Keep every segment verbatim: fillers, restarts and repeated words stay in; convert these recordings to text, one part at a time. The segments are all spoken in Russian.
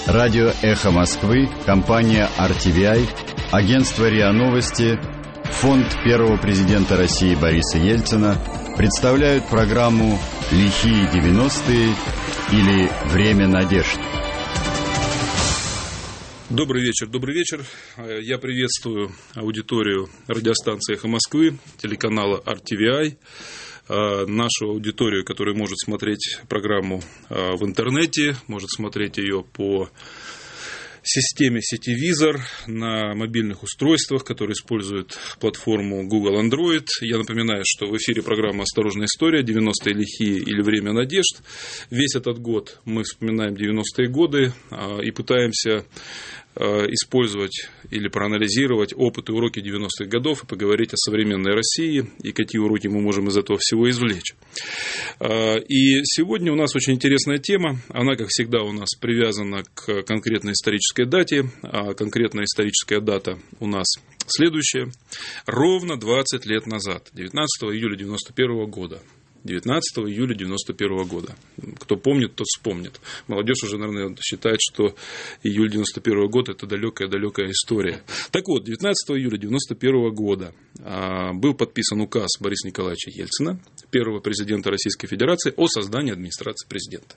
Радио «Эхо Москвы», компания ар ти ви ай, агентство РИА Новости, фонд первого президента России Бориса Ельцина представляют программу «Лихие девяностые» или «Время надежд». Добрый вечер, добрый вечер. Я приветствую аудиторию радиостанции «Эхо Москвы», телеканала ар ти ви ай, нашу аудиторию, которая может смотреть программу в интернете, может смотреть ее по системе сетевизор на мобильных устройствах, которые используют платформу Google Android. Я напоминаю, что в эфире программа «Осторожная история», девяностые лихие или «Время надежд». Весь этот год мы вспоминаем девяностые годы и пытаемся использовать или проанализировать опыт и уроки девяностых годов и поговорить о современной России и какие уроки мы можем из этого всего извлечь. И сегодня у нас очень интересная тема. Она, как всегда, у нас привязана к конкретной исторической дате. А конкретная историческая дата у нас следующая. Ровно двадцать лет назад, девятнадцатого июля девяносто первого года. девятнадцатого июля девяносто первого года. Кто помнит, тот вспомнит. Молодежь уже, наверное, считает, что июль девяносто первого года – это далекая-далекая история. Так вот, девятнадцатого июля девяносто первого года был подписан указ Бориса Николаевича Ельцина, первого президента Российской Федерации, о создании администрации президента.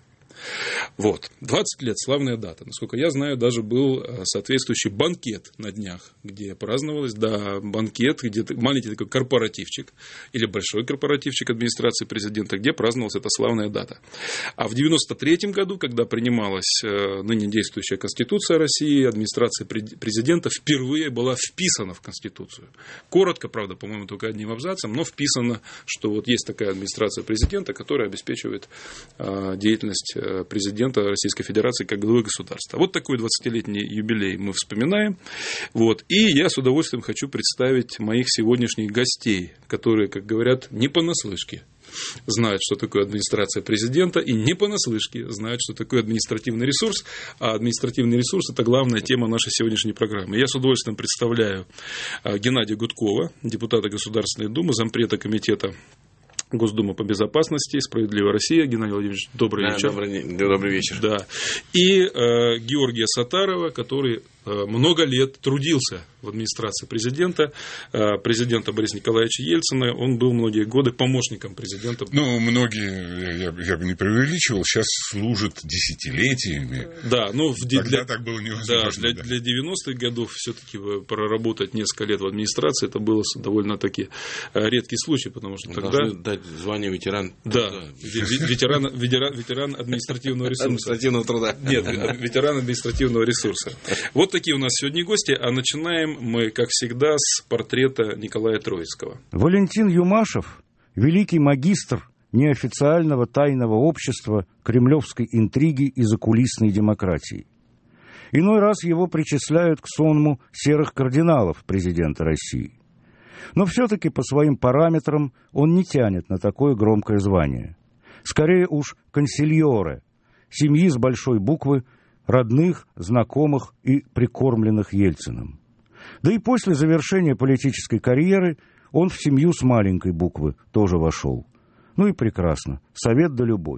Вот. двадцать лет, славная дата. Насколько я знаю, даже был соответствующий банкет на днях, где праздновалось, да, банкет, где маленький такой корпоративчик или большой корпоративчик администрации президента, где праздновалась эта славная дата. А в девяносто третьем году, когда принималась ныне действующая Конституция России, администрация президента впервые была вписана в Конституцию. Коротко, правда, по-моему, только одним абзацем, но вписано, что вот есть такая администрация президента, которая обеспечивает деятельность президента Российской Федерации как главы государства. Вот такой двадцатилетний юбилей мы вспоминаем. Вот. И я с удовольствием хочу представить моих сегодняшних гостей, которые, как говорят, не понаслышке знают, что такое администрация президента, и не понаслышке знают, что такое административный ресурс. А административный ресурс – это главная тема нашей сегодняшней программы. Я с удовольствием представляю Геннадия Гудкова, депутата Государственной Думы, зампреда комитета Госдумы по безопасности, «Справедливая Россия». Геннадий Владимирович, добрый да, вечер. Добрый, добрый вечер. Да. И э, Георгия Саттарова, который э, много лет трудился в администрации президента, э, президента Бориса Николаевича Ельцина. Он был многие годы помощником президента. Ну, многие, я, я бы не преувеличивал, сейчас служат десятилетиями. Да, но в, Тогда для, так было невозможно. Да, для, да. для девяностых годов все-таки проработать несколько лет в администрации, это было довольно-таки редкий случай, потому что тогда... Должны дать звание ветеран. Да, да. Ветеран, ветеран, ветеран административного ресурса. Административного труда. Нет, ветеран административного ресурса. Вот такие у нас сегодня гости, а начинаем мы, как всегда, с портрета Николая Троицкого. Валентин Юмашев, великий магистр неофициального тайного общества кремлевской интриги и закулисной демократии. Иной раз его причисляют к сонму серых кардиналов президента России. Но все-таки по своим параметрам он не тянет на такое громкое звание. Скорее уж консильоре, семьи с большой буквы, родных, знакомых и прикормленных Ельциным. Да и после завершения политической карьеры он в семью с маленькой буквы тоже вошел. Ну и прекрасно, совет да любовь.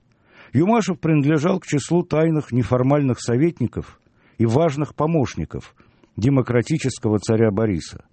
Юмашев принадлежал к числу тайных неформальных советников и важных помощников демократического царя Бориса.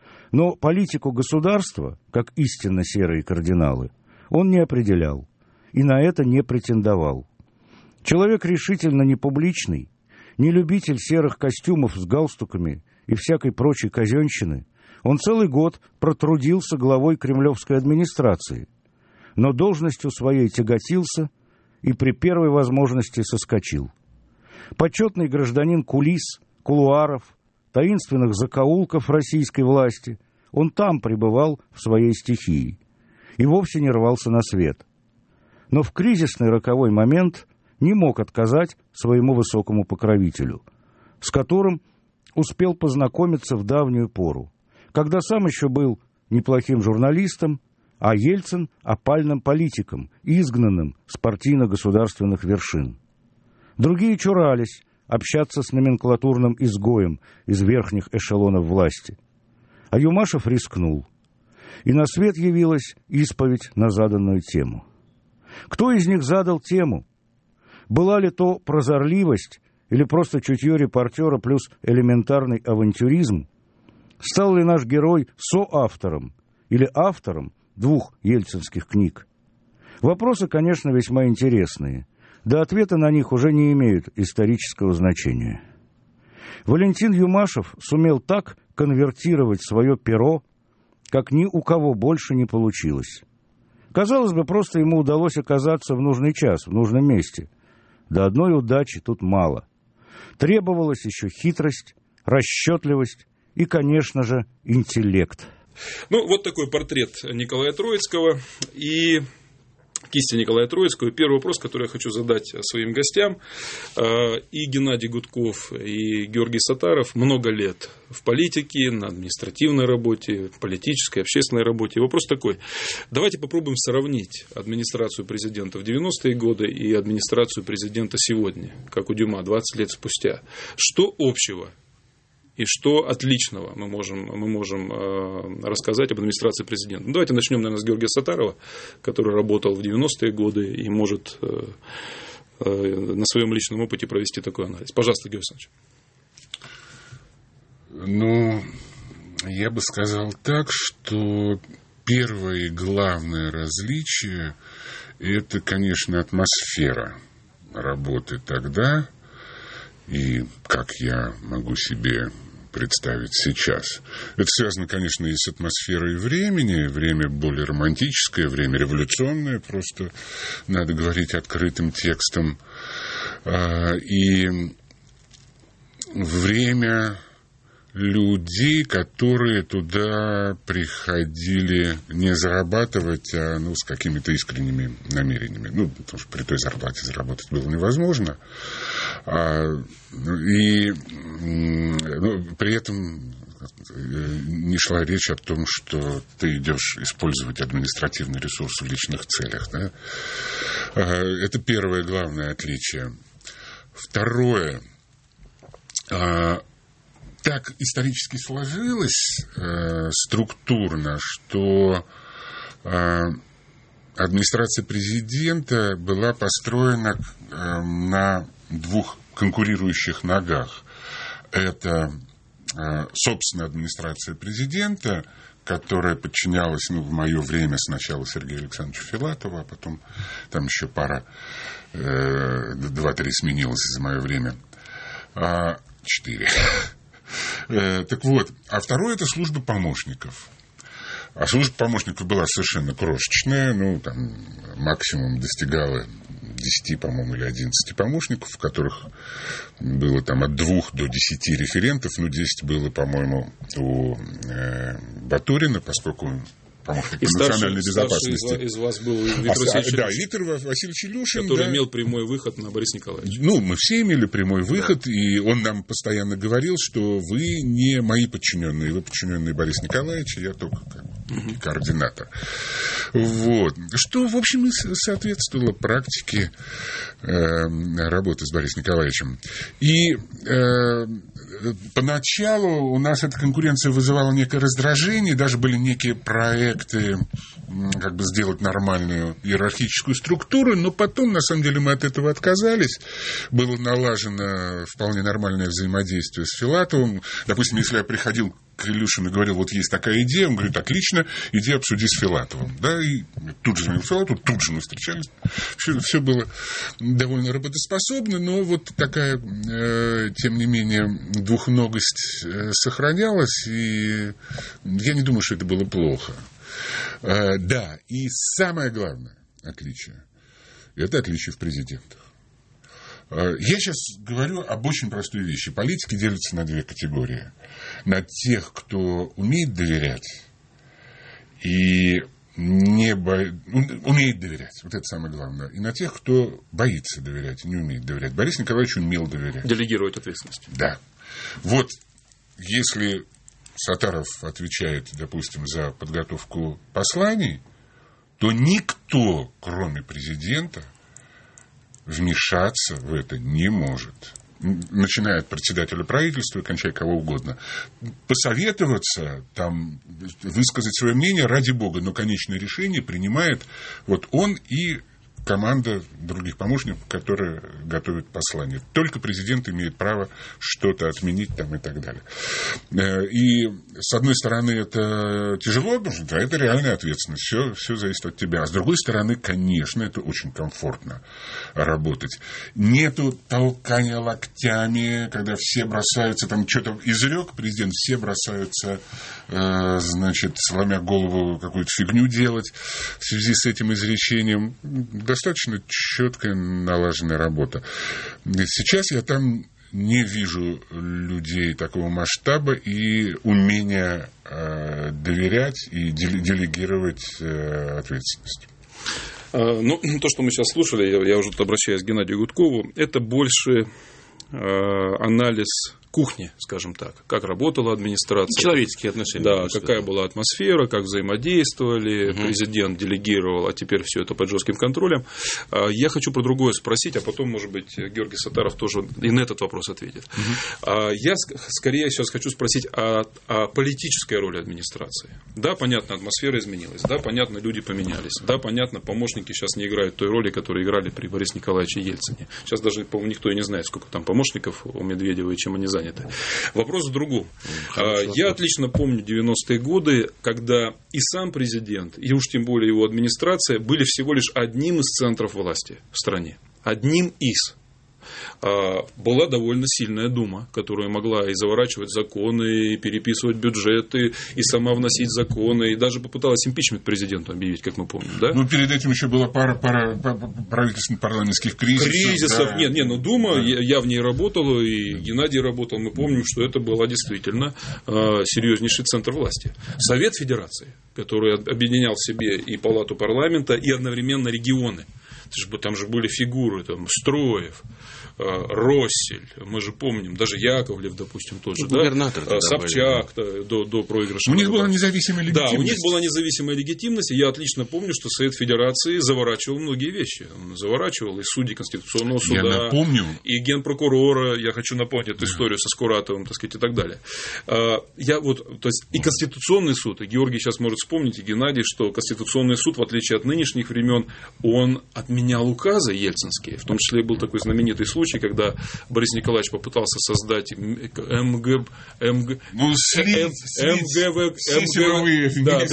Но политику государства, как истинно серые кардиналы, он не определял и на это не претендовал. Человек решительно не публичный, не любитель серых костюмов с галстуками и всякой прочей казенщины, он целый год протрудился главой кремлевской администрации, но должностью своей тяготился и при первой возможности соскочил. Почетный гражданин кулис, кулуаров, таинственных закоулков российской власти, он там пребывал в своей стихии и вовсе не рвался на свет. Но в кризисный роковой момент не мог отказать своему высокому покровителю, с которым успел познакомиться в давнюю пору, когда сам еще был неплохим журналистом, а Ельцин – опальным политиком, изгнанным с партийно-государственных вершин. Другие чурались общаться с номенклатурным изгоем из верхних эшелонов власти. А Юмашев рискнул. И на свет явилась исповедь на заданную тему. Кто из них задал тему? Была ли то прозорливость или просто чутье репортера плюс элементарный авантюризм? Стал ли наш герой соавтором или автором двух ельцинских книг? Вопросы, конечно, весьма интересные, да ответы на них уже не имеют исторического значения. Валентин Юмашев сумел так конвертировать свое перо, как ни у кого больше не получилось. Казалось бы, просто ему удалось оказаться в нужный час, в нужном месте. Да одной удачи тут мало. Требовалась еще хитрость, расчетливость и, конечно же, интеллект. Ну, вот такой портрет Николая Троицкого и кисти Николая Троицкого. Первый вопрос, который я хочу задать своим гостям. И Геннадий Гудков, и Георгий Саттаров много лет в политике, на административной работе, в политической, общественной работе. И вопрос такой. Давайте попробуем сравнить администрацию президента в девяностые годы и администрацию президента сегодня, как у Дюма, двадцать лет спустя. Что общего и что отличного мы можем, мы можем э, рассказать об администрации президента? Ну, давайте начнем, наверное, с Георгия Саттарова, который работал в девяностые годы и может э, э, на своем личном опыте провести такой анализ. Пожалуйста, Георгий Александрович. Ну, я бы сказал так, что первое и главное различие – это, конечно, атмосфера работы тогда, и как я могу себе представить сейчас. Это связано, конечно, и с атмосферой времени. Время более романтическое, время революционное, просто надо говорить открытым текстом. И время людей, которые туда приходили не зарабатывать, а ну, с какими-то искренними намерениями. Ну, потому что при той зарплате заработать было невозможно. А, и ну, при этом не шла речь о том, что ты идешь использовать административный ресурс в личных целях. Да? Это первое главное отличие. Второе. Так исторически сложилось э, структурно, что э, администрация президента была построена э, на двух конкурирующих ногах. Это, э, собственно, администрация президента, которая подчинялась, ну, в мое время сначала Сергею Александровичу Филатову, а потом там еще пара, э, два-три сменилось за мое время. А, четыре. Так вот, а второе – это служба помощников. А служба помощников была совершенно крошечная, ну, там, максимум достигала десяти, по-моему, или одиннадцати помощников, в которых было там от двух до десяти референтов, ну, десять было, по-моему, у э, Батурина, поскольку помощник по национальной безопасности. Из, из вас был Виктор а, Васильевич да, Виктор Васильевич Илюшин. Который да. имел прямой выход на Бориса Николаевича. Ну, мы все имели прямой выход, да. И он нам постоянно говорил, что вы не мои подчиненные, вы подчиненные Бориса Николаевича, я только как угу. координатор. Вот. Что, в общем, и соответствовало практике э, работы с Борисом Николаевичем. И э, поначалу у нас эта конкуренция вызывала некое раздражение, даже были некие проекты, как бы сделать нормальную иерархическую структуру, но потом, на самом деле, мы от этого отказались. Было налажено вполне нормальное взаимодействие с Филатовым. Допустим, если я приходил к Илюшину и говорил, вот есть такая идея, он говорит, отлично, иди обсуди с Филатовым. Да, и тут же звонил Филатову, тут же мы встречались. Все, все было довольно работоспособно, но вот такая, э, тем не менее, двухногость э, сохранялась, и я не думаю, что это было плохо. Э, да, и самое главное отличие – это отличие в президентах. Я сейчас говорю об очень простой вещи. Политики делятся на две категории. На тех, кто умеет доверять и не бо... умеет доверять. Вот это самое главное. И на тех, кто боится доверять и не умеет доверять. Борис Николаевич умел доверять. Делегировать ответственность. Да. Вот если Саттаров отвечает, допустим, за подготовку посланий, то никто, кроме президента, вмешаться в это не может. Начиная от председателя правительства и кончая кого угодно. Посоветоваться, там, высказать свое мнение, ради бога, но конечное решение принимает вот он и команда других помощников, которые готовят послание. Только президент имеет право что-то отменить там и так далее. И, с одной стороны, это тяжело, да, это реальная ответственность. Все, все зависит от тебя. А с другой стороны, конечно, это очень комфортно работать. Нету толкания локтями, когда все бросаются, там что-то изрек президент, все бросаются, э, значит, сломя голову, какую-то фигню делать в связи с этим изречением. Достаточно четкая налаженная работа. Сейчас я там не вижу людей такого масштаба и умения э, доверять и делегировать э, ответственность. Ну, то, что мы сейчас слушали, я, я уже тут обращаюсь к Геннадию Гудкову, это больше э, анализ кухни, скажем так, как работала администрация. Человеческие отношения. Да, какая была атмосфера, как взаимодействовали, угу. Президент делегировал, а теперь все это под жестким контролем. Я хочу про другое спросить, а потом, может быть, Георгий Саттаров тоже и на этот вопрос ответит. Угу. Я скорее сейчас хочу спросить о, о политической роли администрации. Да, понятно, атмосфера изменилась, да, понятно, люди поменялись, да, понятно, помощники сейчас не играют той роли, которую играли при Борисе Николаевиче Ельцине. Сейчас даже, по-моему, никто и не знает, сколько там помощников у Медведева и чем они заняты. Вопрос в другом. Хорошо, Я отлично помню девяностые годы, когда и сам президент, и уж тем более его администрация были всего лишь одним из центров власти в стране. Одним из. Была довольно сильная дума, которая могла и заворачивать законы, и переписывать бюджеты, и сама вносить законы, и даже попыталась импичмент президенту объявить, как мы помним. Да? Ну, перед этим еще была пара, пара правительственных парламентских кризисов. Кризисов, да. нет, нет, ну Дума, да. я, я в ней работал, и Геннадий работал, мы помним, что это была действительно э, серьезнейший центр власти. Совет Федерации, который объединял в себе и палату парламента, и одновременно регионы. Там же были фигуры, там, Строев, Россель, мы же помним, даже Яковлев, допустим, тоже, да? Собчак да, до, до проигрыша. У них была независимая легитимность. Да, у них была независимая легитимность, и я отлично помню, что Совет Федерации заворачивал многие вещи. Он заворачивал и судей Конституционного суда, я напомню. И генпрокурора, я хочу напомнить эту историю со Скуратовым, так сказать, и так далее. Я вот, то есть, и Конституционный суд, и Георгий сейчас может вспомнить, и Геннадий, что Конституционный суд, в отличие от нынешних времен, он отменял указы ельцинские, в том числе был такой знаменитый случай, когда Борис Николаевич попытался создать МГ, МГ, ну, слить, МГВ, все силовые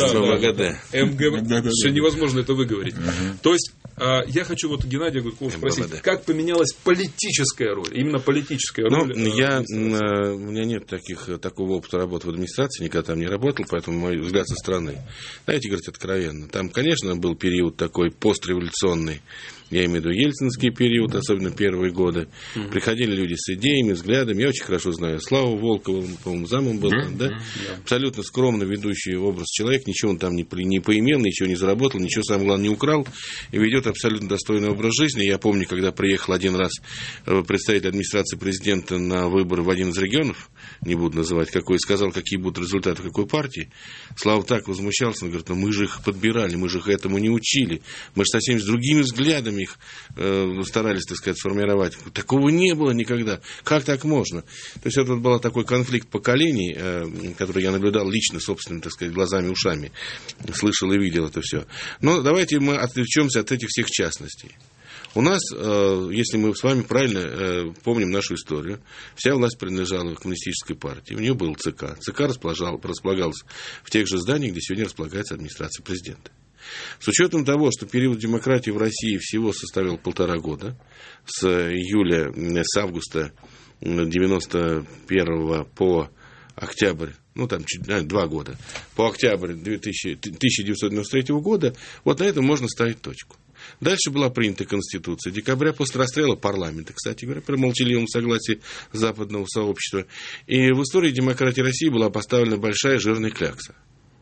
МГВ, все невозможно это выговорить. То есть я хочу вот Геннадия Гудкова спросить, как поменялась политическая роль, именно политическая роль? Ну, я, у меня нет таких, такого опыта работы в администрации, никогда там не работал, поэтому мой взгляд со стороны. Знаете, говорить откровенно, там, конечно, был период такой постреволюционный, я имею в виду ельцинский период, особенно первые годы. Mm-hmm. Приходили люди с идеями, взглядами. Я очень хорошо знаю Славу Волкова, по-моему, замом был. Mm-hmm. Да? Mm-hmm. Абсолютно скромно ведущий образ человека. Ничего он там не, не поимел, ничего не заработал, ничего, самое главное, не украл. И ведет абсолютно достойный образ жизни. Я помню, когда приехал один раз представитель администрации президента на выборы в один из регионов, не буду называть какой, сказал, какие будут результаты какой партии. Слава так возмущался, он говорит, ну мы же их подбирали, мы же их этому не учили. Мы же совсем с другими взглядами их э, старались, так сказать, сформировать. Такого не было никогда. Как так можно? То есть это был такой конфликт поколений, э, который я наблюдал лично, собственными, так сказать, глазами, ушами. Слышал и видел это все. Но давайте мы отвлечемся от этих всех частностей. У нас, если мы с вами правильно помним нашу историю, вся власть принадлежала коммунистической партии. У нее был ЦК. ЦК располагался в тех же зданиях, где сегодня располагается администрация президента. С учетом того, что период демократии в России всего составил полтора года, с июля, с августа девяносто первого по октябрь, ну там чуть два года, по октябрь тысяча девятьсот девяносто третьего года, вот на этом можно ставить точку. Дальше была принята Конституция. Декабря после расстрела парламента, кстати говоря, при молчаливом согласии западного сообщества. И в истории демократии России была поставлена большая жирная клякса.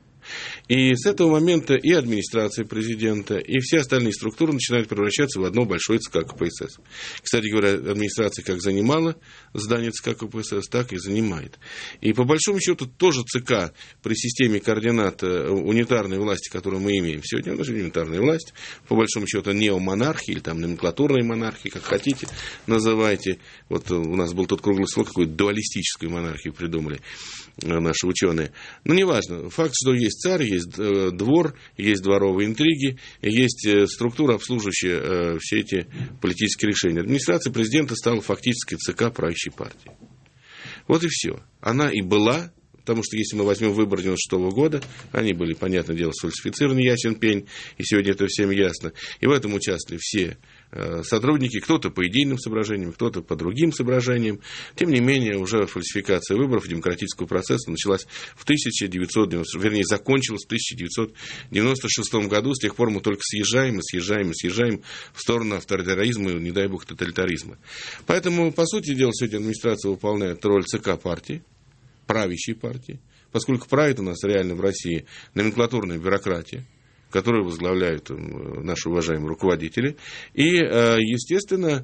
И с этого момента и администрация президента, и все остальные структуры начинают превращаться в одно большое ЦК КПСС. Кстати говоря, администрация как занимала здание ЦК КПСС, так и занимает. И по большому счету тоже ЦК при системе координат унитарной власти, которую мы имеем сегодня, у нас унитарная власть, по большому счету неомонархия или там номенклатурная монархия, как хотите, называйте. Вот у нас был тут круглый слово, какую-то дуалистическую монархию придумали наши ученые. Но неважно, факт, что есть царь, есть есть двор, есть дворовые интриги, есть структура, обслуживающая все эти политические решения. Администрация президента стала фактически ЦК правящей партии. Вот и все. Она и была, потому что если мы возьмем выборы девяносто шестого года, они были, понятное дело, сфальсифицированы, ясен пень, и сегодня это всем ясно. И в этом участвовали все сотрудники, кто-то по идейным соображениям, кто-то по другим соображениям. Тем не менее, уже фальсификация выборов демократического процесса началась в тысяча девятьсот девяносто, вернее, закончилась в тысяча девятьсот девяносто шестом году. С тех пор мы только съезжаем и съезжаем и съезжаем в сторону авторитаризма и, не дай бог, тоталитаризма. Поэтому, по сути дела, сегодня администрация выполняет роль ЦК партии, правящей партии, поскольку правит у нас реально в России номенклатурная бюрократия, которую возглавляют наши уважаемые руководители. И, естественно,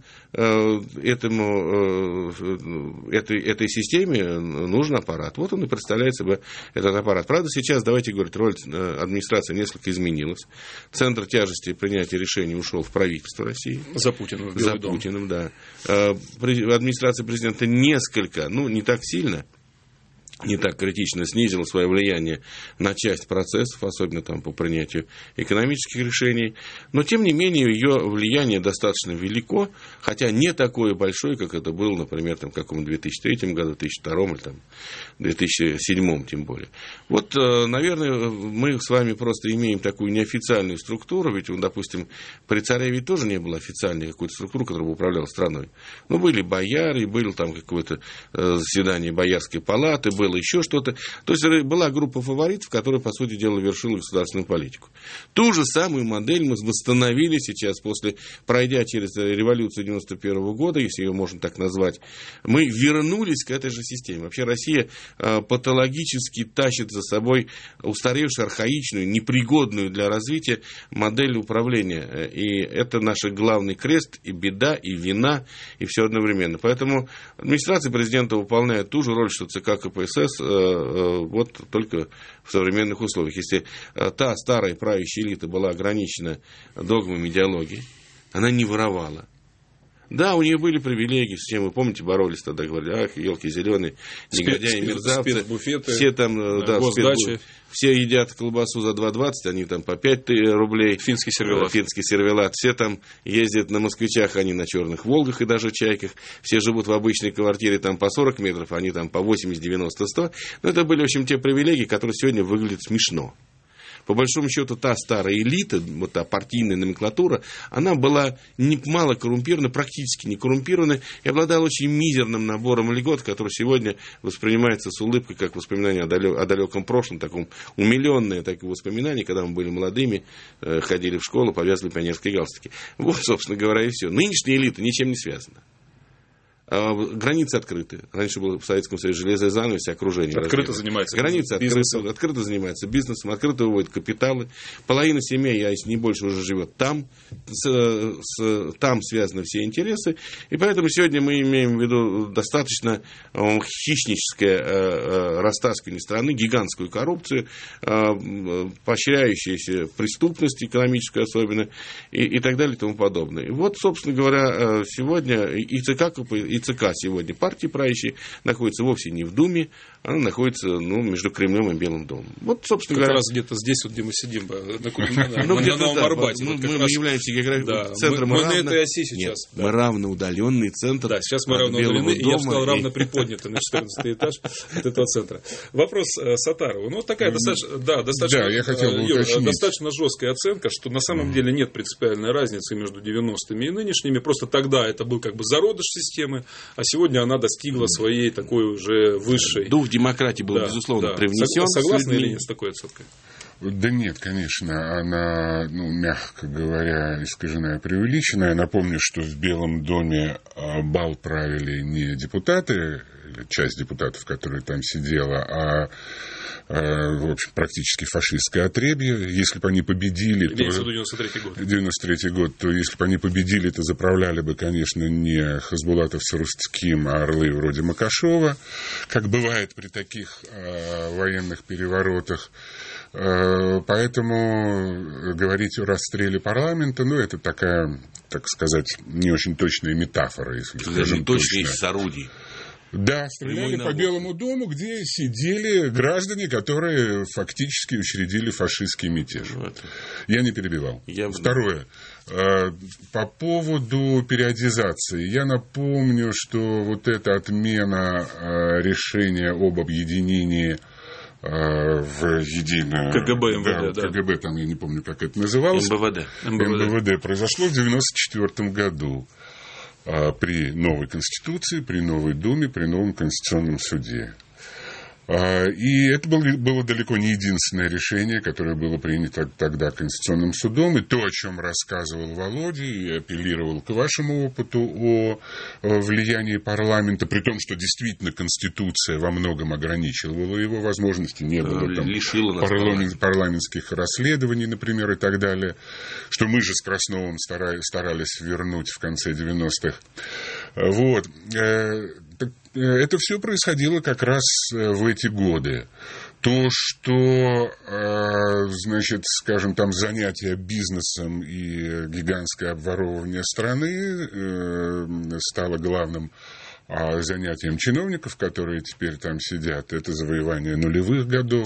этому, этой, этой системе нужен аппарат. Вот он и представляет себе этот аппарат. Правда, сейчас, давайте говорить, роль администрации несколько изменилась. Центр тяжести принятия решений ушел в правительство России. За Путиным. В За Путиным, да. Администрация президента несколько, ну, не так сильно, не так критично снизила свое влияние на часть процессов, особенно там по принятию экономических решений. Но, тем не менее, ее влияние достаточно велико, хотя не такое большое, как это было, например, там, в каком-то две тысячи третьем году, две тысячи втором или там, две тысячи седьмом тем более. Вот, наверное, мы с вами просто имеем такую неофициальную структуру, ведь, допустим, при царе ведь тоже не было официальной какой-то структуры, которая бы управляла страной. Ну, были бояре, было там какое-то заседание Боярской палаты, было еще что-то. То есть была группа фаворитов, которая, по сути дела, вершила государственную политику. Ту же самую модель мы восстановили сейчас, после, пройдя через революцию девяносто первого года, если ее можно так назвать, мы вернулись к этой же системе. Вообще Россия патологически тащит за собой устаревшую, архаичную, непригодную для развития модель управления. И это наш главный крест, и беда, и вина, и все одновременно. Поэтому администрация президента выполняет ту же роль, что ЦК КПСС, вот только в современных условиях. Если та старая правящая элита была ограничена догмами идеологии, она не воровала. Да, у нее были привилегии, с чем, вы помните, боролись тогда, говорили, ах, елки зеленые, негодяи, мерзавцы, спецбуфеты, все там, да, госдачи. Все едят колбасу за два двадцать, они там по пять рублей. Финский сервелат. Финский сервелат. Все там ездят на москвичах, они на черных Волгах и даже Чайках. Все живут в обычной квартире там по сорок метров, они там по восемьдесят, девяносто, сто. Но это были, в общем, те привилегии, которые сегодня выглядят смешно. По большому счету, та старая элита, вот та партийная номенклатура, она была не, мало коррумпирована, практически не коррумпирована, и обладала очень мизерным набором льгот, который сегодня воспринимается с улыбкой, как воспоминание о, далек, о далеком прошлом, таком умиленное такое воспоминание, когда мы были молодыми, э, ходили в школу, повязывали пионерские галстуки. Вот, собственно говоря, и все. Нынешняя элита ничем не связана. Границы открыты. Раньше было в Советском Союзе железная занавес и окружение. Открыто занимается Границы открыты, открыто занимается бизнесом, открыто выводит капиталы. Половина семей, а если не больше, уже живет там. С, с, там связаны все интересы. И поэтому сегодня мы имеем в виду достаточно хищническое растаскивание страны, гигантскую коррупцию, поощряющуюся преступность экономическую особенно, и, и так далее и тому подобное. И вот, собственно говоря, сегодня и ЦК КП, и ЦК сегодня партии правящей находится вовсе не в Думе, она находится, ну, между Кремлем и Белым домом. Вот, собственно как говоря, раз где-то здесь, вот, где мы сидим, на Новом Арбате. Мы являемся географическим центром. Мы на этой оси сейчас. Мы равноудаленный центр. Да, сейчас мы равноудалены, и я бы сказал, равно приподняты на четырнадцатый этаж от этого центра. Вопрос Саттарову. Ну, вот такая достаточно, да, достаточно, достаточно жесткая оценка, что на самом деле нет принципиальной разницы между девяностыми и нынешними. Просто тогда это был как бы зародыш системы, а сегодня она достигла своей такой уже высшей. Дух демократии был, да, безусловно, да, привнесен. Согласны или нет с такой оценкой? Да нет, конечно, она, ну, мягко говоря, искаженная, преувеличенная. Напомню, что в Белом доме бал правили не депутаты, часть депутатов, которые там сидела, а, в общем, практически фашистское отребье. Если бы они победили, Имеется то... девяносто третий год. девяносто третий год, то если бы они победили, то заправляли бы, конечно, не хасбулатовцы Рустским, а орлы вроде Макашова, как бывает при таких э, военных переворотах. Поэтому говорить о расстреле парламента, ну, это такая, так сказать, не очень точная метафора, если скажем точно. Точность с орудий. Да, стреляли по Белому дому, где сидели граждане, которые фактически учредили фашистский мятеж. Вот. Я не перебивал. Я... Второе. По поводу периодизации. Я напомню, что вот эта отмена решения об объединении в единое... КГБ, МВД, да, да. КГБ, там я не помню, как это называлось. МВД. МВД. МВД произошло в девяносто четвёртом году при новой Конституции, при новой Думе, при новом Конституционном суде. И это было, было далеко не единственное решение, которое было принято тогда Конституционным судом. И то, о чем рассказывал Володя и апеллировал к вашему опыту о влиянии парламента, при том, что действительно Конституция во многом ограничивала его возможности, не было там парламент, парламентских расследований, например, и так далее, что мы же с Красновым старались, старались вернуть в конце девяностых. Вот. Это все происходило как раз в эти годы. То, что, значит, скажем, там занятие бизнесом и гигантское обворовывание страны стало главным занятием чиновников, которые теперь там сидят, это завоевание нулевых годов.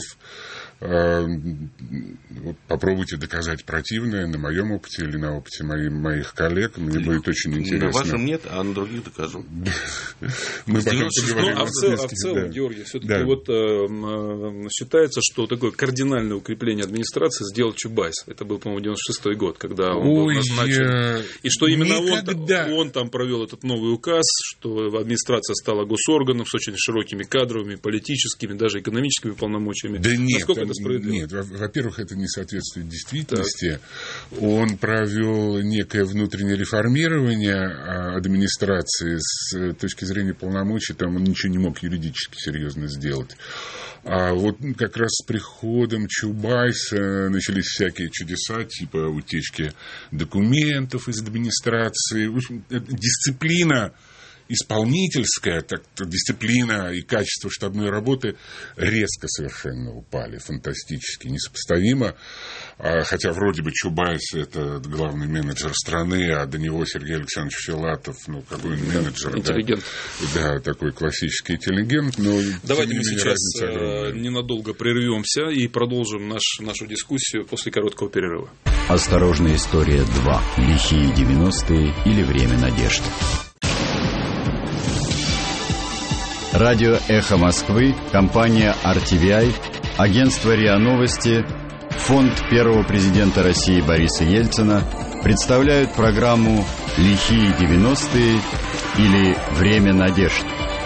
Попробуйте доказать противное на моем опыте или на опыте моих, моих коллег. Мне будет очень интересно. На вашем нет, а на других докажу. Мы потом поговорим. А в целом, Георгий, все-таки вот считается, что такое кардинальное укрепление администрации сделал Чубайс. Это был, по-моему, девяносто шестой год, когда он был назначен. И что именно он там провел этот новый указ, что администрация стала госорганом с очень широкими кадровыми, политическими, даже экономическими полномочиями. Да нет. Нет, во-первых, это не соответствует действительности. Так. Он провел некое внутреннее реформирование администрации с точки зрения полномочий, там он ничего не мог юридически серьезно сделать. А вот как раз с приходом Чубайса начались всякие чудеса, типа утечки документов из администрации. В общем, дисциплина исполнительская, так, дисциплина и качество штабной работы резко совершенно упали, фантастически, несопоставимо. Хотя вроде бы Чубайс – это главный менеджер страны, а до него Сергей Александрович Филатов, ну, какой он менеджер. Интеллигент. Да, да, такой классический интеллигент. Но, давайте мы сейчас ненадолго прервемся и продолжим наш, нашу дискуссию после короткого перерыва. Осторожная история два. Лихие девяностые или время надежд. Радио «Эхо Москвы», компания ар ти ви ай, агентство РИА Новости, фонд первого президента России Бориса Ельцина представляют программу «Лихие девяностые» или «Время надежд».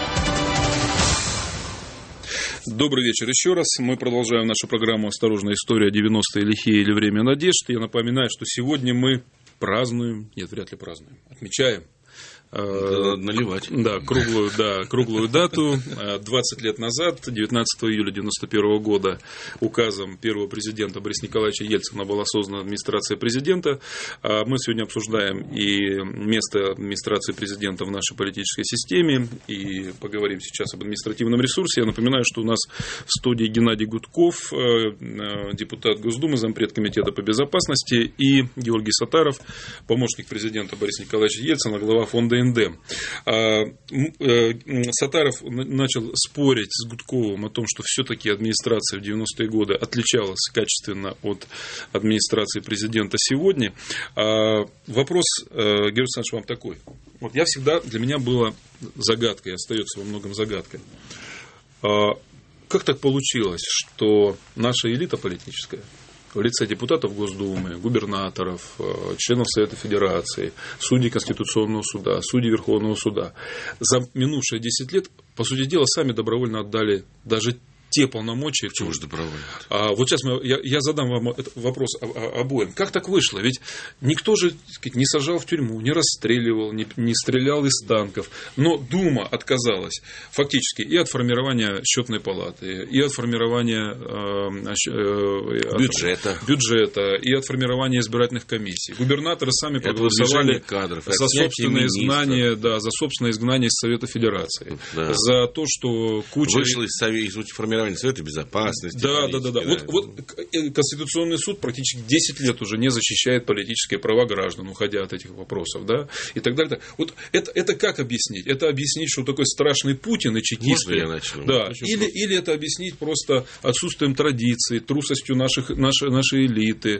Добрый вечер еще раз. Мы продолжаем нашу программу «Осторожная история. девяностые лихие или время надежд». Я напоминаю, что сегодня мы празднуем, нет, вряд ли празднуем, отмечаем. Надо наливать. Да, круглую, да, круглую дату. двадцать лет назад, девятнадцатого июля девяносто первого года, указом первого президента Бориса Николаевича Ельцина была создана администрация президента. Мы сегодня обсуждаем и место администрации президента в нашей политической системе, и поговорим сейчас об административном ресурсе. Я напоминаю, что у нас в студии Геннадий Гудков, депутат Госдумы, зампред комитета по безопасности, и Георгий Сатаров, помощник президента Бориса Николаевича Ельцина, глава фонда эн дэ эм. Сатаров начал спорить с Гудковым о том, что все-таки администрация в девяностые годы отличалась качественно от администрации президента сегодня. Вопрос, Георгий Александрович, вам такой. Вот я всегда, для меня было загадкой, остается во многом загадкой. Как так получилось, что наша элита политическая в лице депутатов Госдумы, губернаторов, членов Совета Федерации, судей Конституционного суда, судей Верховного суда за минувшие десять лет, по сути дела, сами добровольно отдали даже те полномочия. Почему же добровольно? А, вот сейчас мы, я, я задам вам этот вопрос обоим. Как так вышло? Ведь никто же, так сказать, не сажал в тюрьму, не расстреливал, не, не стрелял из танков. Но Дума отказалась фактически и от формирования счетной палаты, и от формирования э, бюджета. бюджета, и от формирования избирательных комиссий. Губернаторы сами проголосовали кадров, за собственное изгнание, да, за собственное изгнание из Совета Федерации. Да. За то, что куча... Вышел из, из формирования формирования Совета Безопасности. Да, да, да, да. Вот, вот Конституционный суд практически десять лет уже не защищает политические права граждан, уходя от этих вопросов, да, и так далее. Вот это, это как объяснить? Это объяснить, что такой страшный Путин и чекисты. Можно я начну? Да. Или, или это объяснить просто отсутствием традиций, трусостью наших, нашей, нашей элиты,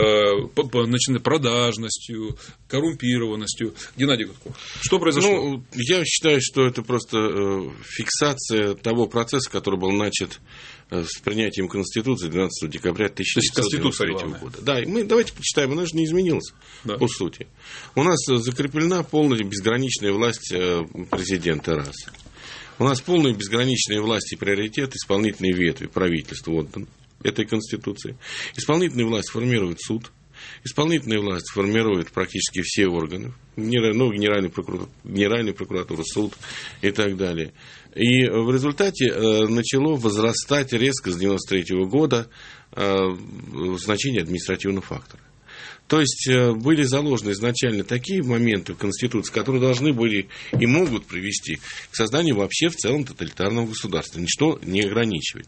э, продажностью, коррумпированностью. Геннадий Гудков, что произошло? Ну, я считаю, что это просто э, фиксация того процесса, который был начат э, с принятием Конституции двенадцатого декабря тысяча девятьсот девяносто третьего года. Да, и мы давайте почитаем, она же не изменилась, да, по сути. У нас закреплена полная безграничная власть э, президента, раз. У нас полная безграничная власть и приоритет исполнительной ветви правительства отдан этой Конституции. Исполнительную власть формирует суд. Исполнительная власть формирует практически все органы, ну, Генеральная прокуратура, Генеральная прокуратура, суд и так далее. И в результате э, начало возрастать резко с девяносто третьего года э, значение административного фактора. То есть были заложены изначально такие моменты в Конституции, которые должны были и могут привести к созданию вообще в целом тоталитарного государства. Ничто не ограничивает.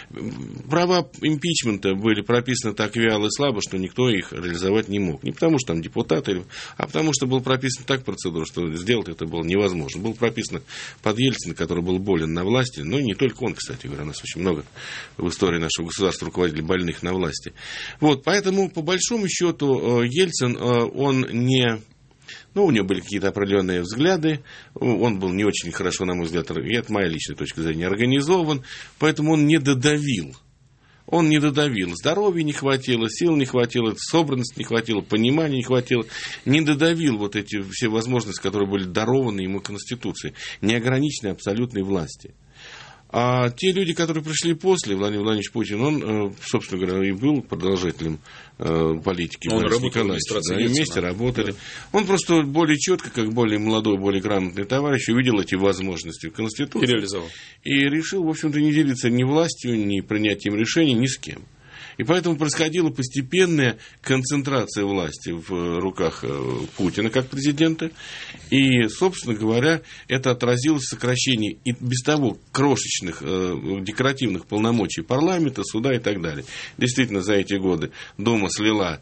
Права импичмента были прописаны так вяло и слабо, что никто их реализовать не мог. Не потому, что там депутаты, а потому, что была прописана так процедура, что сделать это было невозможно. Было прописано под Ельцина, который был болен на власти, но и не только он, кстати говоря, у нас очень много в истории нашего государства руководителей больных на власти. Вот, поэтому, по большому счету, Ельцин, он не... Ну, у него были какие-то определенные взгляды, он был не очень хорошо, на мой взгляд, и это моя личная точка зрения, организован, поэтому он не додавил. Он не додавил. Здоровья не хватило, сил не хватило, собранности не хватило, понимания не хватило. Не додавил вот эти все возможности, которые были дарованы ему Конституцией. Неограниченной абсолютной власти. А те люди, которые пришли после, Владимир Владимирович Путин, он, собственно говоря, и был продолжателем политики Бориса Николаевича. Да, и вместе работали. Да. Он просто более четко, как более молодой, более грамотный товарищ, увидел эти возможности в Конституции. И реализовал. И решил, в общем-то, не делиться ни властью, ни принятием решений, ни с кем. И поэтому происходила постепенная концентрация власти в руках Путина как президента. И, собственно говоря, это отразилось в сокращении и без того крошечных декоративных полномочий парламента, суда и так далее. Действительно, за эти годы Дума слила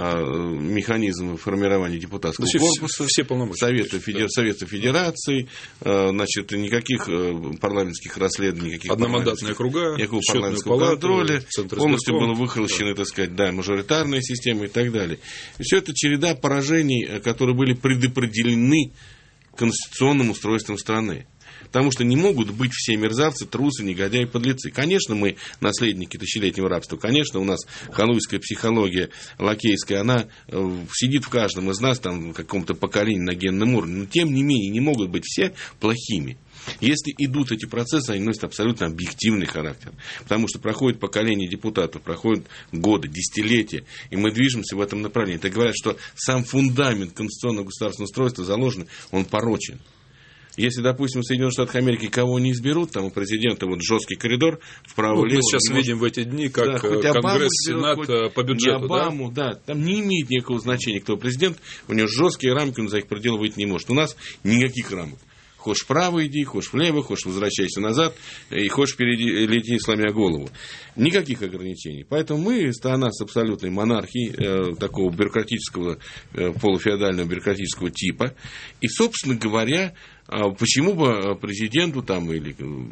механизмы формирования депутатского все, корпуса, все полномочия, Совета, федер, Совета Федерации, значит, никаких парламентских расследований, никаких одномандатные округа, никакого парламентского палату, контроля, полностью было выхолощены, да. так сказать, да, мажоритарная система и так далее. И все это череда поражений, которые были предопределены конституционным устройством страны. Потому что не могут быть все мерзавцы, трусы, негодяи, подлецы. Конечно, мы наследники тысячелетнего рабства. Конечно, у нас хануйская психология лакейская, она сидит в каждом из нас, там, в каком-то поколении на генном уровне. Но, тем не менее, не могут быть все плохими. Если идут эти процессы, они носят абсолютно объективный характер. Потому что проходит поколение депутатов, проходят годы, десятилетия, и мы движемся в этом направлении. Это говорят, что сам фундамент конституционного государственного устройства заложен, он порочен. Если, допустим, в Соединенных Штатах Америки кого не изберут, там у президента вот жесткий коридор вправо-лево. Ну, мы сейчас может... видим в эти дни, как да, Конгресс, Сенат берут, по бюджету. Обаму, да? да, там не имеет никакого значения, кто президент, у него жесткие рамки, он за их пределы выйти не может. У нас никаких рамок. Хочешь вправо иди, хочешь влево, хочешь возвращайся назад, и хочешь впереди лети, сломя голову. Никаких ограничений. Поэтому мы страна с абсолютной монархией, э, такого бюрократического, э, полуфеодального бюрократического типа. И, собственно говоря, э, почему бы президенту там или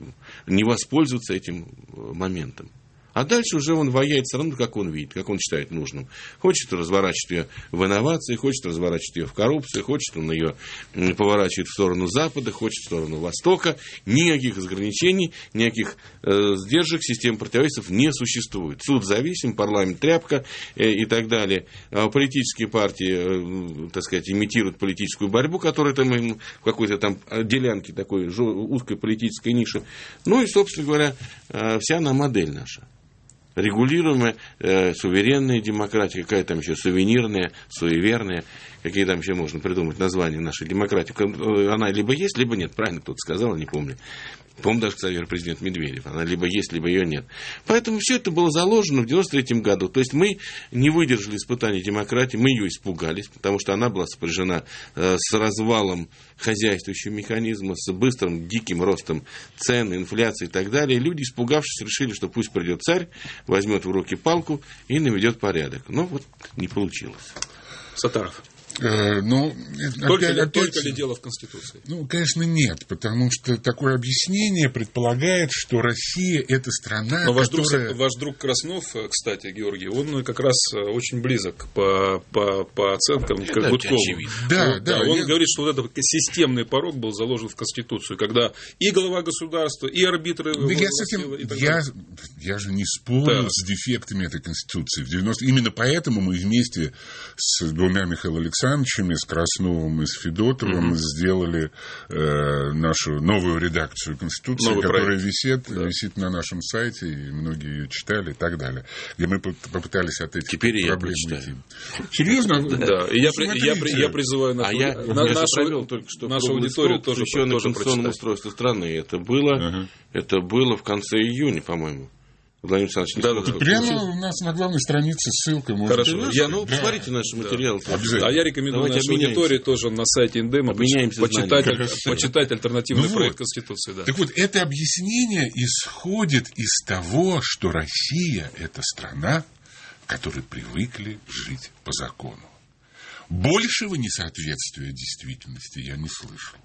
не воспользоваться этим моментом? А дальше уже он ваяет все равно, как он видит, как он считает нужным. Хочет разворачивать ее в инновации, хочет разворачивать ее в коррупции, хочет он ее поворачивать в сторону Запада, хочет в сторону Востока. Никаких ограничений, никаких э, сдержек, систем противовесов не существует. Суд зависим, парламент тряпка э, и так далее. А политические партии, э, так сказать, имитируют политическую борьбу, которая там в какой-то там делянке такой узкой политической ниши. Ну и, собственно говоря, э, вся она модель наша. Регулируемая, э, суверенная демократия, какая там еще сувенирная, суеверная, какие там еще можно придумать названия нашей демократии. Она либо есть, либо нет, правильно кто-то сказал, не помню. По-моему, даже, кстати, президент Медведев. Она либо есть, либо ее нет. Поэтому все это было заложено в девяносто третьем году. То есть мы не выдержали испытаний демократии, мы ее испугались, потому что она была сопряжена э, с развалом хозяйствующего механизма, с быстрым, диким ростом цен, инфляции и так далее. И люди, испугавшись, решили, что пусть придет царь, возьмет в руки палку и наведет порядок. Но вот не получилось. Саттаров. Э, ну, Только, опять, ли, опять, только ли дело в Конституции? Ну, конечно, нет, потому что такое объяснение предполагает, что Россия – это страна, Но ваш, которая... друг, ваш друг Краснов, кстати, Георгий, он как раз очень близок по, по, по оценкам к Гудкову. Да, ну, да, да, он я... говорит, что вот этот системный порог был заложен в Конституцию, когда и глава государства, и арбитры... Да я, с этим, я, я же не спорю да. с дефектами этой Конституции. В девяностых Именно поэтому мы вместе с двумя Михаилом Александровичем с Красновым и с Федотовым угу. сделали э, нашу новую редакцию Конституции, Новый которая висит, да. висит на нашем сайте, и многие ее читали и так далее, где мы попытались от этих Теперь проблем я уйти. Серьезно? Да, и я, я, я призываю нашу, а я, на, я нашу, только что нашу аудиторию тоже, посвященный конституционному устройству страны. Это было, ага. это было в конце июня, по-моему. Владимир Александрович, да, да, да. Прямо у нас на главной странице ссылка. Хорошо. Я, ну, да. посмотрите наши материалы. Да. А я рекомендую Давайте нашей аудитории тоже на сайте Индема почитать, почитать альтернативный ну проект вот. Конституции. Да. Так вот, это объяснение исходит из того, что Россия – это страна, в которой привыкли жить по закону. Большего несоответствия действительности я не слышал.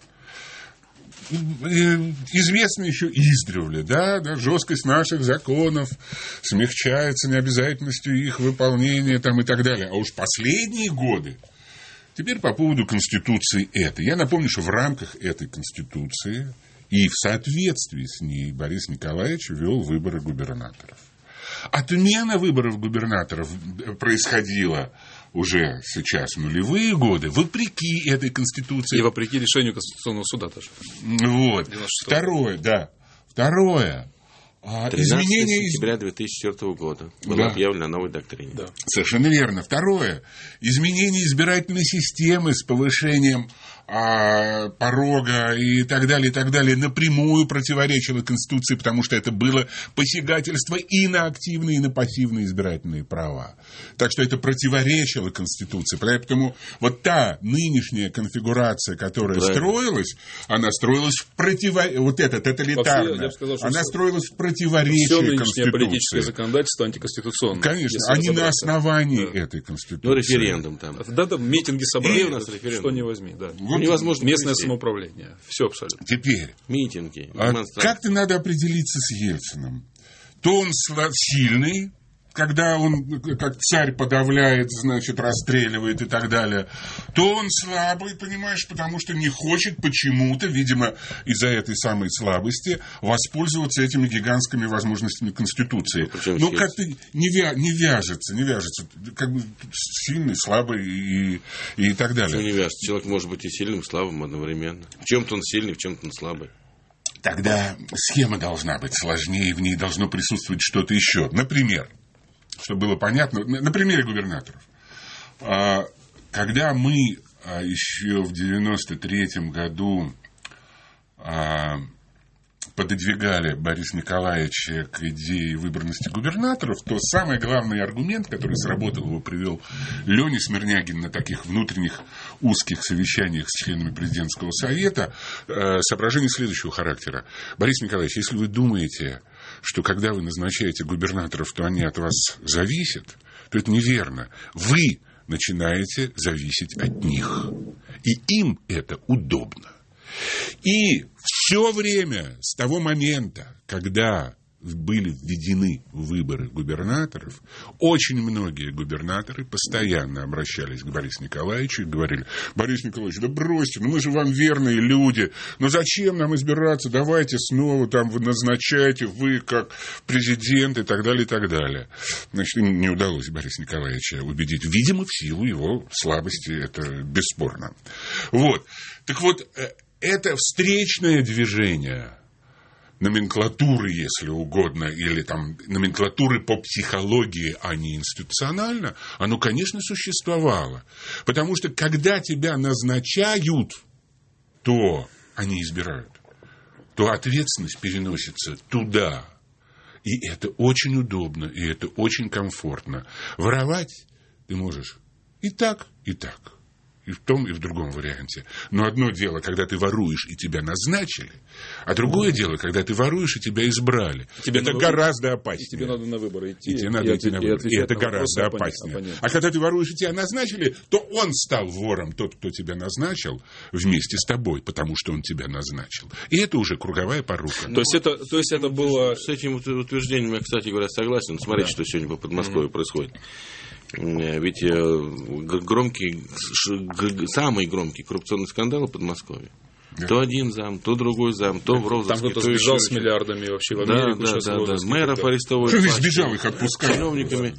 Известно еще издревле, да, да, жесткость наших законов смягчается необязательностью их выполнения там, и так далее. А уж последние годы. Теперь по поводу Конституции этой. Я напомню, что в рамках этой Конституции и в соответствии с ней Борис Николаевич вел выборы губернаторов. Отмена выборов губернаторов происходила уже сейчас в нулевые годы, вопреки этой Конституции. И вопреки решению Конституционного суда тоже. Вот. Второе, да. Второе. Изменение сентября две тысячи четвёртого года была да. объявлена новая доктрине. Да. Совершенно верно. Второе. Изменение избирательной системы с повышением а, порога и так далее, и так далее, напрямую противоречило Конституции, потому что это было посягательство и на активные, и на пассивные избирательные права. Так что это противоречило Конституции. Поэтому вот та нынешняя конфигурация, которая Правильно. строилась, она строилась в противоречии, вот эта тоталитарная, она строилась в противоречии все Конституции. Нынешнее политическое законодательство антиконституционное. Конечно, а не на основании да. этой Конституции. Ну, референдум там. Да, да, митинги собрали, у нас референдум. Что не возьми, да. Вот невозможно местное провести. Самоуправление. Все абсолютно. Теперь. Митинги. А как-то надо определиться с Ельциным. То он сильный, когда он как царь подавляет, значит, расстреливает и так далее, то он слабый, понимаешь, потому что не хочет почему-то, видимо, из-за этой самой слабости, воспользоваться этими гигантскими возможностями Конституции. Ну, как-то не, вя- не вяжется, не вяжется. Как бы сильный, слабый и, и так далее. Почему не вяжется? Человек может быть и сильным, и слабым одновременно. В чем-то он сильный, в чем-то он слабый. Тогда схема должна быть сложнее, в ней должно присутствовать что-то еще. Например, чтобы было понятно, на примере губернаторов. Когда мы еще в девяносто третьем году пододвигали Бориса Николаевича к идее выборности губернаторов, то самый главный аргумент, который сработал, его привел Леня Смирнягин на таких внутренних узких совещаниях с членами президентского совета, соображение следующего характера. Борис Николаевич, если вы думаете, что когда вы назначаете губернаторов, то они от вас зависят, то это неверно. Вы начинаете зависеть от них. И им это удобно. И все время с того момента, когда были введены выборы губернаторов, очень многие губернаторы постоянно обращались к Борису Николаевичу и говорили: Борис Николаевич, да бросьте, ну мы же вам верные люди, ну зачем нам избираться, давайте снова там вы назначаете, вы как президент и так далее, и так далее. Значит, им не удалось Бориса Николаевича убедить, видимо, в силу его слабости, это бесспорно. Вот, так вот, это встречное движение номенклатуры, если угодно, или там номенклатуры по психологии, а не институционально, оно, конечно, существовало. Потому что, когда тебя назначают, то они избирают. то ответственность переносится туда. И это очень удобно, и это очень комфортно. Воровать ты можешь и так, и так. И в том, и в другом варианте. Но одно дело, когда ты воруешь, и тебя назначили, а другое дело, когда ты воруешь, и тебя избрали. Тебе это гораздо опаснее. И тебе надо на выборы идти. И тебе надо и идти на выборы. И это гораздо опаснее. Оппонент. А когда ты воруешь, и тебя назначили, то он стал вором, тот, кто тебя назначил, вместе с тобой, потому что он тебя назначил. И это уже круговая порука. Ну, то, есть это, то есть это было... С этим утверждением я, кстати говоря, согласен. Смотрите, да. что сегодня по Подмосковью mm-hmm. происходит. Ведь громкий, самый громкий коррупционный скандал в Подмосковье. Да. То один зам, то другой зам, то в розыске. Там кто-то сбежал с миллиардами вообще в Америку. Да, да, да, да. Мэров арестовывают. Кто сбежал, их отпускали. Чиновниками.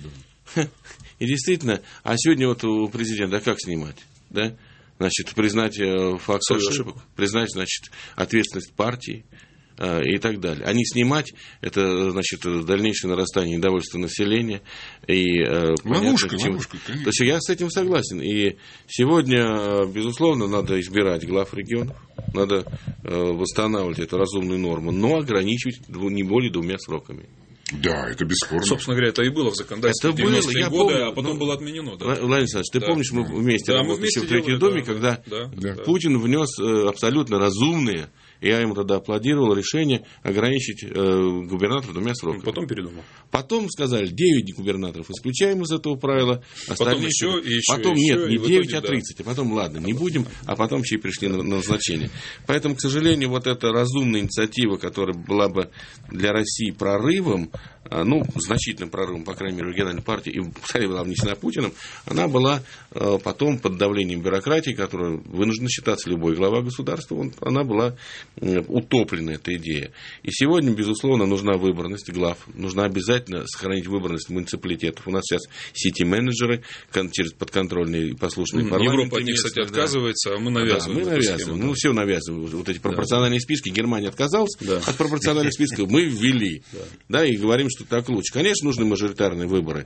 И действительно, а сегодня вот у президента, а как снимать? Да? Значит, признать факт ошибок, признать, значит, ответственность партии и так далее. А не снимать, это, значит, дальнейшее нарастание недовольства населения. И, ловушка, ловушка, конечно. То есть я с этим согласен. И сегодня, безусловно, надо избирать глав регионов, надо восстанавливать эту разумную норму, но ограничивать не более двумя сроками. Да, это бесспорно. Собственно говоря, это и было в законодательстве девяностые годы, а потом было отменено. Да. Владимир Александрович, ты да. помнишь, мы вместе да, работали еще в Третьем доме, да, когда да, да, Путин внес абсолютно разумные, я ему тогда аплодировал, решение ограничить э, губернаторов двумя сроками. Потом передумал. Потом сказали, девять губернаторов исключаем из этого правила. Потом еще, и еще, Потом еще, нет, не девять, итоге, а тридцать. Да. А потом, ладно, не будем, а потом еще и пришли на, на назначение. Поэтому, к сожалению, вот эта разумная инициатива, которая была бы для России прорывом, ну, значительным прорывом, по крайней мере, в региональной партии, и, кстати, была внесена Путиным, она была э, потом под давлением бюрократии, которая вынуждена считаться любой глава государства, он, она была э, утоплена, эта идея. И сегодня, безусловно, нужна выборность глав, нужно обязательно сохранить выборность муниципалитетов. У нас сейчас сити-менеджеры, кон, через подконтрольные и послушные mm, парламенты. Европа от них, кстати, да. отказывается, а мы навязываем. Да, мы навязываем, ну, все навязываем. Вот эти пропорциональные да. списки, Германия отказалась да. от пропорциональных списков, мы ввели, да. да, и говорим, что так лучше. Конечно, нужны мажоритарные выборы,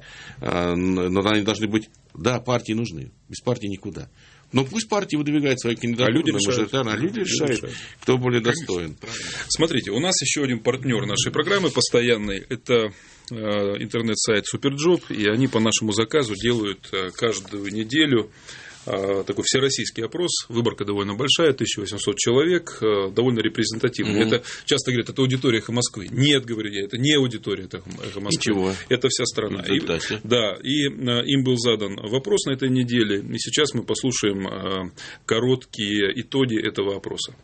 но они должны быть... Да, партии нужны. Без партии никуда. Но пусть партии выдвигают свои кандидатуры, а люди решают, а люди решают, решают, кто более достоин. Смотрите, у нас еще один партнер нашей программы постоянный. Это э, интернет-сайт Суперджоп. И они по нашему заказу делают э, каждую неделю такой всероссийский опрос, выборка довольно большая, тысяча восемьсот человек, довольно репрезентативный. Mm-hmm. Это часто говорят, это аудитория «Эхо Москвы». Нет, говорю я, это не аудитория «Эхо Москвы». Ничего. Это вся страна. И, да, и им был задан вопрос на этой неделе, и сейчас мы послушаем короткие итоги этого опроса.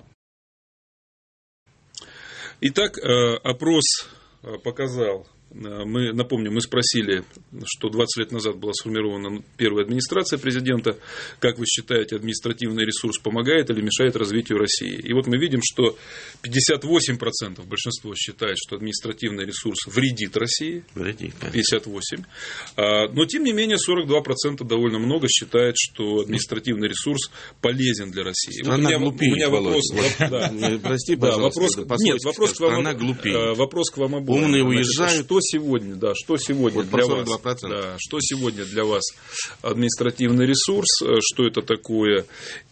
Итак, опрос показал... Мы, напомню, мы спросили, что двадцать лет назад была сформирована первая администрация президента. Как вы считаете, административный ресурс помогает или мешает развитию России? И вот мы видим, что пятьдесят восемь процентов большинство считает, что административный ресурс вредит России. Вредит, да. пятьдесят восемь процентов. Но, тем не менее, сорок два процента довольно много считает, что административный ресурс полезен для России. Страна вот у меня, глупеет, у меня вопрос... Да. Прости, да, пожалуйста. Вопрос, нет, вопрос к, вам, вопрос к вам обоим. Умные уезжают. Что сегодня, да, что сегодня вот для вас, да, что сегодня для вас административный ресурс, что это такое,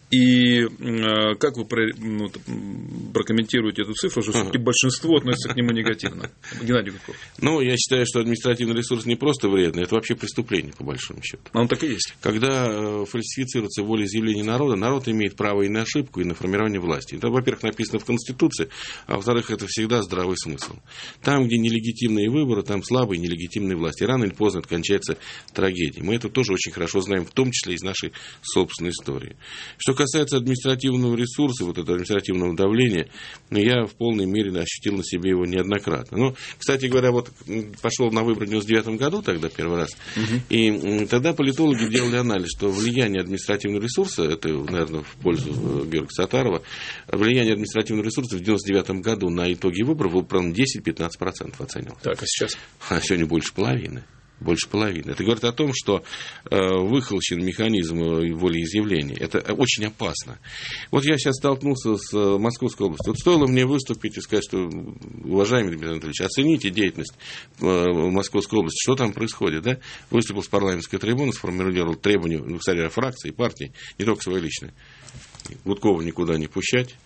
и э, как вы про, ну, прокомментируете эту цифру, что все-таки большинство относится к нему негативно? Геннадий Гудков. Ну, я считаю, что административный ресурс не просто вредный, это вообще преступление, по большому счету. А он так и есть. Когда э, фальсифицируется волеизъявление народа, народ имеет право и на ошибку, и на формирование власти. Это, во-первых, написано в Конституции, а во-вторых, это всегда здравый смысл. Там, где нелегитимные выборы, там слабые нелегитимные власти. Рано или поздно это кончается трагедией. Мы это тоже очень хорошо знаем, в том числе из нашей собственной истории. Что касается административного ресурса, вот этого административного давления, я в полной мере ощутил на себе его неоднократно. Ну, кстати говоря, вот пошел на выборы в девяносто девятом году тогда первый раз, угу. и тогда политологи делали анализ, что влияние административного ресурса, это, наверное, в пользу Георгия Саттарова, влияние административного ресурса в девяносто девятом году на итоги выборов было примерно десять-пятнадцать процентов оценивалось. Так, а сейчас? А сегодня больше половины. Больше половины. Это говорит о том, что э, выхолощен механизм волеизъявления. Это очень опасно. Вот я сейчас столкнулся с э, Московской областью. Вот стоило мне выступить и сказать, что, уважаемый Дмитрий Анатольевич, оцените деятельность э, Московской области, что там происходит, да? Выступил с парламентской трибуны, сформулировал требования, ну, кстати, фракции, партии, не только свои личные. Гудкова никуда не пущать.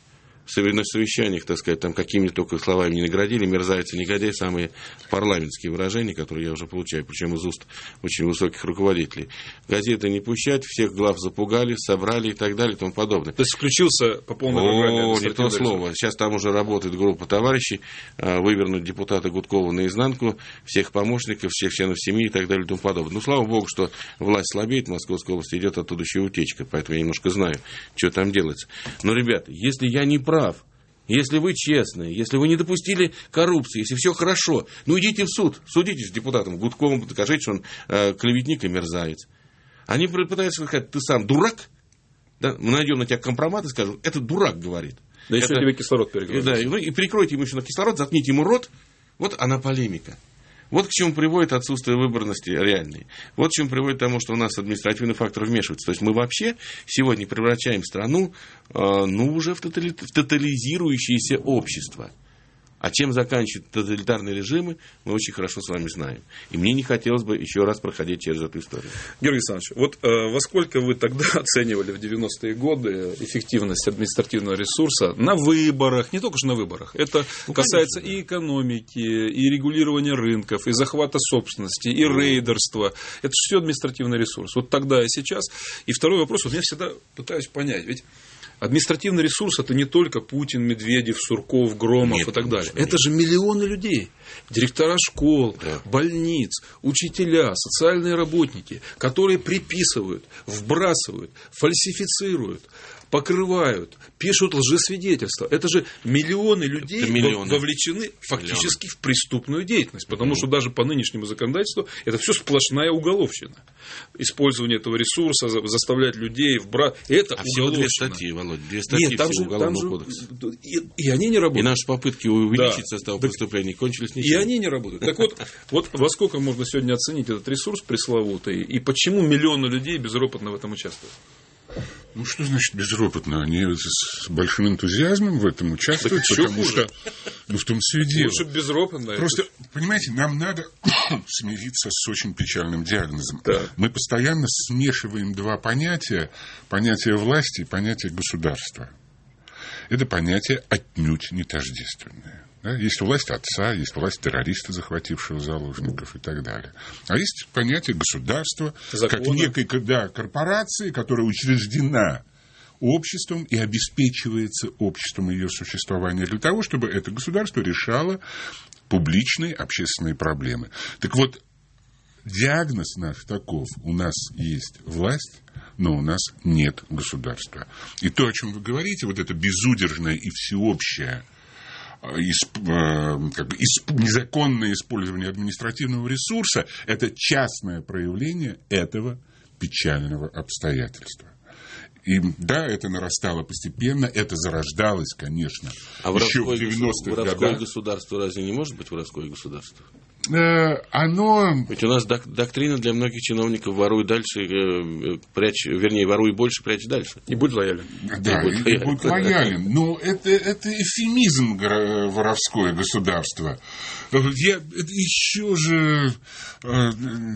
на совещаниях, так сказать, там какими только словами не наградили, мерзавец и негодяй, самые парламентские выражения, которые я уже получаю, причем из уст очень высоких руководителей. Газеты не пущать, всех глав запугали, собрали и так далее и тому подобное. То есть включился по полной программе? О, не то слово. Сейчас там уже работает группа товарищей, вывернуть депутата Гудкова наизнанку, всех помощников, всех членов семьи и так далее и тому подобное. Ну, слава богу, что власть слабеет, в Московской области идет оттуда еще и утечка, поэтому я немножко знаю, что там делается. Но, ребята, если я не прав, если вы честные, если вы не допустили коррупции, если все хорошо, ну идите в суд, судитесь с депутатом Гудковым, докажите, что он э, клеветник и мерзавец. Они пытаются сказать, ты сам дурак, да? Мы найдем на тебя компромат и скажем, это дурак говорит. Да это, еще тебе кислород перекроют. Да, и, вы, и перекройте ему еще на кислород, заткните ему рот, вот она полемика. Вот к чему приводит отсутствие выборности реальной. Вот к чему приводит к тому, что у нас административный фактор вмешивается. То есть мы вообще сегодня превращаем страну э, ну, уже в, тотали... в тотализирующееся общество. А чем заканчивают тоталитарные режимы, мы очень хорошо с вами знаем. И мне не хотелось бы еще раз проходить через эту историю. Георгий Александрович, вот э, во сколько вы тогда оценивали в девяностые годы эффективность административного ресурса на выборах, не только же на выборах, это ну, касается конечно, и экономики, и регулирования рынков, и захвата собственности, и ну. рейдерства. Это все административный ресурс. Вот тогда и сейчас. И второй вопрос, вот я всегда пытаюсь понять, ведь административный ресурс – это не только Путин, Медведев, Сурков, Громов нет, и так далее. Нет. Это же миллионы людей. Директора школ, да. больниц, учителя, социальные работники, которые приписывают, вбрасывают, фальсифицируют, покрывают, пишут лжесвидетельства. Это же миллионы людей миллионы. вовлечены фактически миллионы. в преступную деятельность. Потому mm. что даже по нынешнему законодательству это все сплошная уголовщина. Использование этого ресурса, заставлять людей вбрасывать. Это а уголовщина. Всего две статьи, Володь, две статьи Нет, там же, Уголовного там кодекса. Же, и, и они не работают. И наши попытки увеличить да. состав так, преступлений кончились ничем. И они не работают. Так вот, вот во сколько можно сегодня оценить этот ресурс пресловутый, и почему миллионы людей безропотно в этом участвуют? Ну, что значит безропотно? Они с большим энтузиазмом в этом участвуют, так потому что, ну, в том все и дело. Лучше безропотно. Просто, это... понимаете, нам надо смириться с очень печальным диагнозом. Да. Мы постоянно смешиваем два понятия, понятие власти и понятие государства. Это понятия отнюдь не тождественные. Да? Есть власть отца, есть власть террориста, захватившего заложников и так далее. А есть понятие государства, Закона. как некой да, корпорации, которая учреждена обществом и обеспечивается обществом ее существования для того, чтобы это государство решало публичные общественные проблемы. Так вот, диагноз наш таков: у нас есть власть, но у нас нет государства. И то, о чем вы говорите, вот это безудержное и всеобщее Исп, э, как бы, исп, незаконное использование административного ресурса – это частное проявление этого печального обстоятельства. И да, это нарастало постепенно, это зарождалось, конечно, а еще в девяностых годах. Воровское государство разве не может быть воровское государство? Э, оно... Ведь у нас док- доктрина для многих чиновников: воруй дальше, э, прячь, вернее, воруй больше, прячь дальше. И будь лоялен. Да, и, и, будь, и будь лоялен. Но это, это эвфемизм воровское государство. Я, это еще же... Э,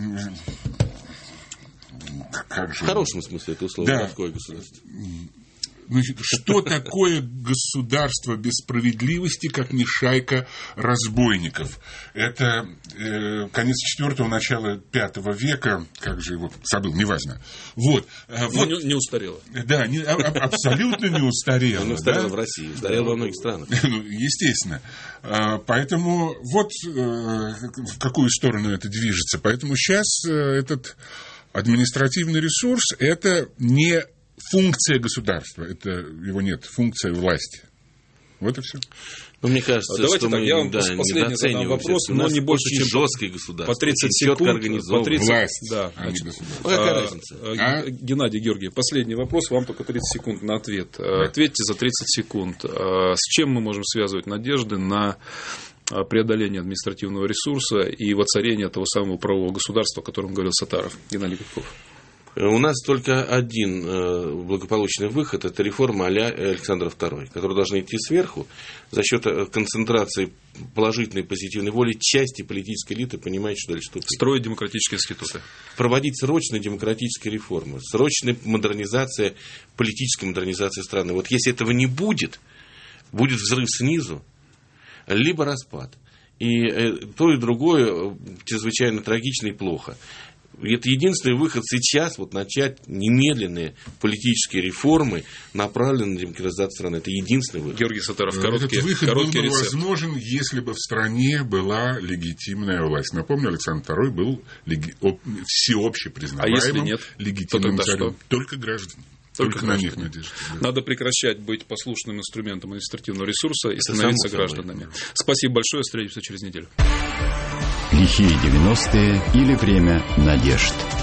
как же... В хорошем смысле это слово, да. Воровское государство. Значит, что такое государство без справедливости, как не шайка разбойников? Это э, конец четвертого, начало пятого века, как же его забыл, неважно. Вот. вот. Не, не устарело. Да, не, а, абсолютно не устарело. Не устарело да? в России, устарело во многих странах. Ну, естественно. Поэтому вот в какую сторону это движется. Поэтому сейчас этот административный ресурс – это не функция государства, это его нет, функция власти. Вот и все. Ну, мне кажется, давайте что так, мы я вам да, последний задам вопрос, но не больше, чем жесткое государство. По тридцать секунд. По тридцать, власть, да. а не государство. Ну, какая а, разница? А? Геннадий Георгиевич, последний вопрос, вам только тридцать секунд на ответ. Да. Ответьте за тридцать секунд. С чем мы можем связывать надежды на преодоление административного ресурса и воцарение того самого правового государства, о котором говорил Саттаров? Геннадий Гудков. У нас только один э, благополучный выход – это реформа а-ля Александра второго, которая должна идти сверху за счет концентрации положительной позитивной воли части политической элиты, понимает, что дальше тупик. Строить демократические институты. Проводить срочные демократические реформы, срочная модернизация, политическая модернизация страны. Вот если этого не будет, будет взрыв снизу, либо распад. И то, и другое чрезвычайно трагично и плохо. Это единственный выход сейчас, вот начать немедленные политические реформы, направленные на демократизацию страны. Это единственный выход. Георгий Сатаров, короткий, Этот выход короткий был бы рецепт. возможен, если бы в стране была легитимная власть. Напомню, Александр второй был леги... всеобще признаваемым, а если нет, легитимным то царем. Что? Только граждане. Только, Только на них надежда. Да. Надо прекращать быть послушным инструментом административного ресурса и Это становиться гражданами. Собой. Спасибо большое. Встретимся через неделю. Лихие девяностые или время надежд.